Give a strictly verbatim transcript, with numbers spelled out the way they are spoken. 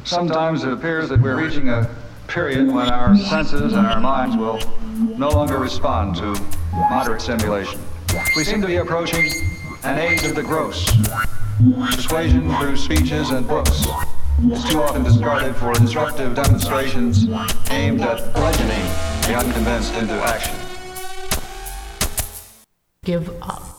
Sometimes it appears that we're reaching a period when our senses and our minds will no longer respond to moderate stimulation. We seem to be approaching an age of the gross. Persuasion through speeches and books is too often discarded for disruptive demonstrations aimed at bludgeoning the unconvinced into action. Give up.